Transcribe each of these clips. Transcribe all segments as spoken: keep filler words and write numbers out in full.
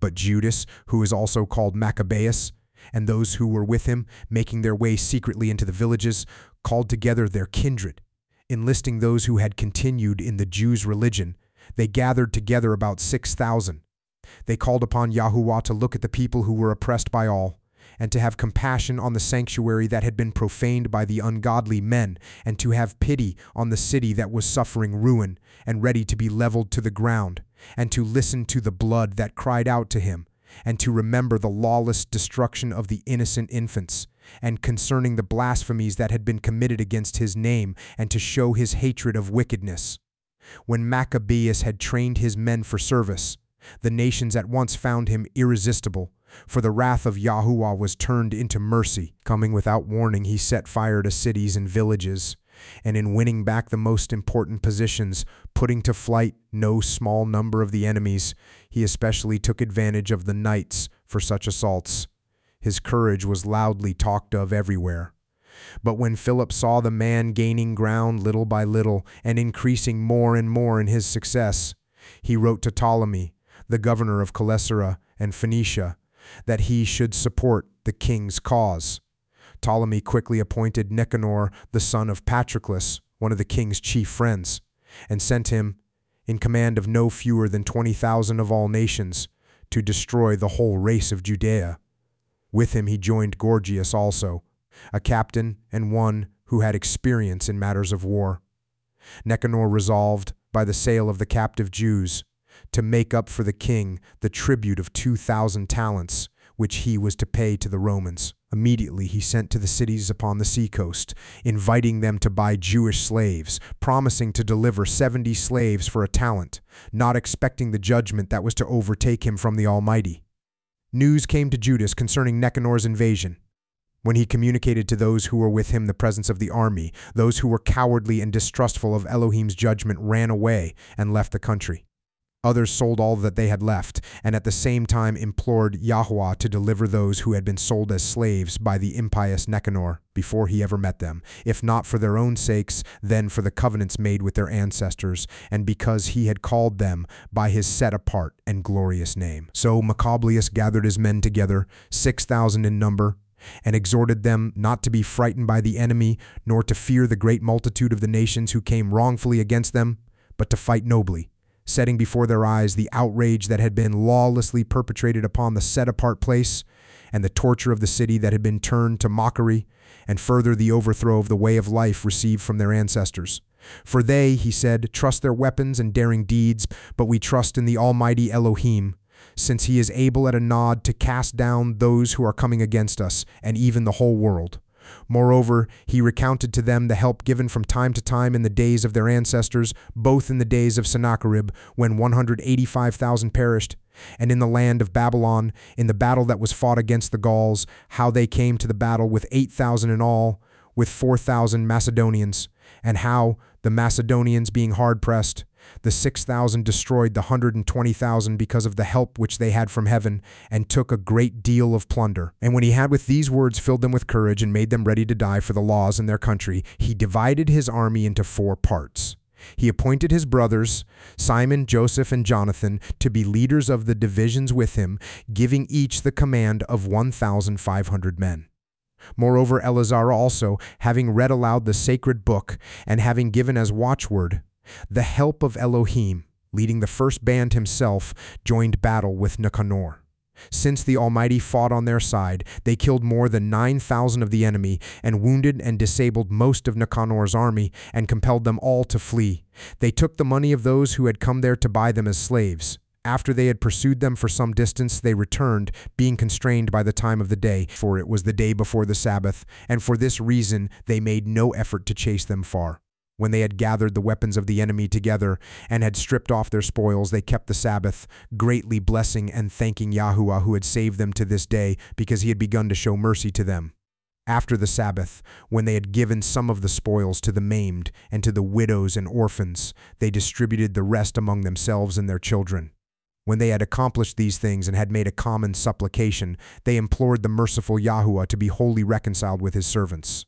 But Judas, who is also called Maccabeus, and those who were with him, making their way secretly into the villages, called together their kindred. Enlisting those who had continued in the Jews' religion, they gathered together about six thousand. They called upon Yahuwah to look at the people who were oppressed by all, and to have compassion on the sanctuary that had been profaned by the ungodly men, and to have pity on the city that was suffering ruin and ready to be leveled to the ground, and to listen to the blood that cried out to him, and to remember the lawless destruction of the innocent infants, and concerning the blasphemies that had been committed against his name, and to show his hatred of wickedness. When Maccabeus had trained his men for service, the nations at once found him irresistible, for the wrath of Yahuwah was turned into mercy. Coming without warning, he set fire to cities and villages, and in winning back the most important positions, putting to flight no small number of the enemies, he especially took advantage of the nights for such assaults. His courage was loudly talked of everywhere. But when Philip saw the man gaining ground little by little and increasing more and more in his success, he wrote to Ptolemy, the governor of Caesarea and Phoenicia, that he should support the king's cause. Ptolemy quickly appointed Nicanor, the son of Patroclus, one of the king's chief friends, and sent him, in command of no fewer than twenty thousand of all nations, to destroy the whole race of Judea. With him he joined Gorgias also, a captain and one who had experience in matters of war. Nicanor resolved, by the sale of the captive Jews, to make up for the king the tribute of two thousand talents, which he was to pay to the Romans. Immediately he sent to the cities upon the seacoast, inviting them to buy Jewish slaves, promising to deliver seventy slaves for a talent, not expecting the judgment that was to overtake him from the Almighty. News came to Judas concerning Nicanor's invasion. When he communicated to those who were with him the presence of the army, those who were cowardly and distrustful of Elohim's judgment ran away and left the country. Others sold all that they had left, and at the same time implored Yahuwah to deliver those who had been sold as slaves by the impious Nicanor before he ever met them, if not for their own sakes, then for the covenants made with their ancestors, and because he had called them by his set-apart and glorious name. So Maccabeus gathered his men together, six thousand in number, and exhorted them not to be frightened by the enemy, nor to fear the great multitude of the nations who came wrongfully against them, but to fight nobly, setting before their eyes the outrage that had been lawlessly perpetrated upon the set-apart place, and the torture of the city that had been turned to mockery, and further the overthrow of the way of life received from their ancestors. For they, he said, trust their weapons and daring deeds, but we trust in the Almighty Elohim, since he is able at a nod to cast down those who are coming against us, and even the whole world. Moreover, he recounted to them the help given from time to time in the days of their ancestors, both in the days of Sennacherib, when one hundred eighty-five thousand perished, and in the land of Babylon, in the battle that was fought against the Gauls, how they came to the battle with eight thousand in all, with four thousand Macedonians, and how, the Macedonians being hard-pressed, the six thousand destroyed the one hundred twenty thousand because of the help which they had from heaven, and took a great deal of plunder. And when he had with these words filled them with courage and made them ready to die for the laws in their country, he divided his army into four parts. He appointed his brothers, Simon, Joseph, and Jonathan, to be leaders of the divisions with him, giving each the command of one thousand five hundred men. Moreover, Eleazar also, having read aloud the sacred book, and having given as watchword, the help of Elohim, leading the first band himself, joined battle with Nicanor. Since the Almighty fought on their side, they killed more than nine thousand of the enemy, and wounded and disabled most of Nicanor's army, and compelled them all to flee. They took the money of those who had come there to buy them as slaves. After they had pursued them for some distance, they returned, being constrained by the time of the day, for it was the day before the Sabbath, and for this reason they made no effort to chase them far. When they had gathered the weapons of the enemy together and had stripped off their spoils, they kept the Sabbath, greatly blessing and thanking Yahuwah who had saved them to this day, because he had begun to show mercy to them. After the Sabbath, when they had given some of the spoils to the maimed and to the widows and orphans, they distributed the rest among themselves and their children. When they had accomplished these things and had made a common supplication, they implored the merciful Yahuwah to be wholly reconciled with his servants.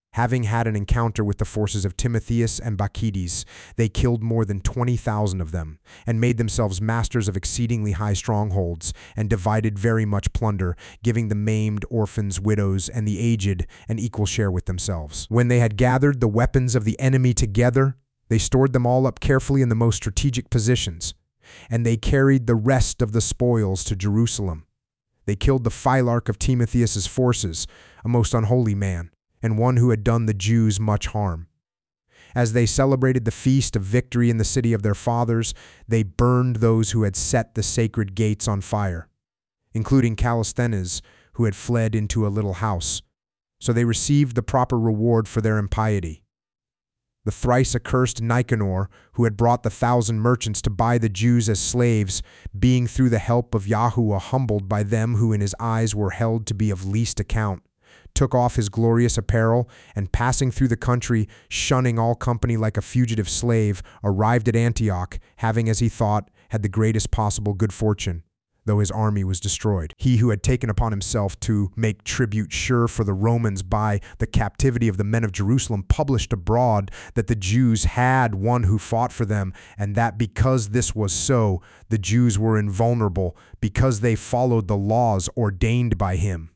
Having had an encounter with the forces of Timotheus and Bacchides, they killed more than twenty thousand of them, and made themselves masters of exceedingly high strongholds, and divided very much plunder, giving the maimed, orphans, widows, and the aged an equal share with themselves. When they had gathered the weapons of the enemy together, they stored them all up carefully in the most strategic positions, and they carried the rest of the spoils to Jerusalem. They killed the Phylarch of Timotheus's forces, a most unholy man, and one who had done the Jews much harm. As they celebrated the feast of victory in the city of their fathers, they burned those who had set the sacred gates on fire, including Callisthenes, who had fled into a little house. So they received the proper reward for their impiety. The thrice accursed Nicanor, who had brought the thousand merchants to buy the Jews as slaves, being through the help of Yahuwah humbled by them who in his eyes were held to be of least account, took off his glorious apparel, and passing through the country, shunning all company like a fugitive slave, arrived at Antioch, having, as he thought, had the greatest possible good fortune, though his army was destroyed. He who had taken upon himself to make tribute sure for the Romans by the captivity of the men of Jerusalem published abroad that the Jews had one who fought for them, and that because this was so, the Jews were invulnerable, because they followed the laws ordained by him.